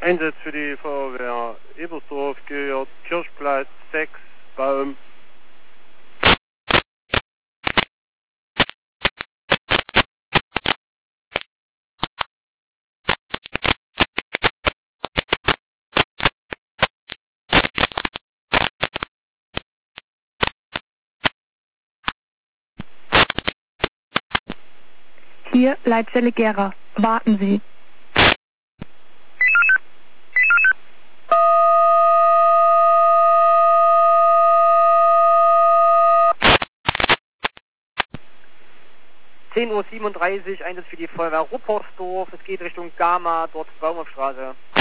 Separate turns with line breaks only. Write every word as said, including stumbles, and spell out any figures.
Einsatz für die Feuerwehr Ebersdorf, gehört Kirchplatz sechs, Baum.
Hier Leitstelle Gera. Warten Sie.
zehn Uhr siebenunddreißig, Einsatz für die Feuerwehr Ruppersdorf. Es geht Richtung Gama, dort Baumhofstraße.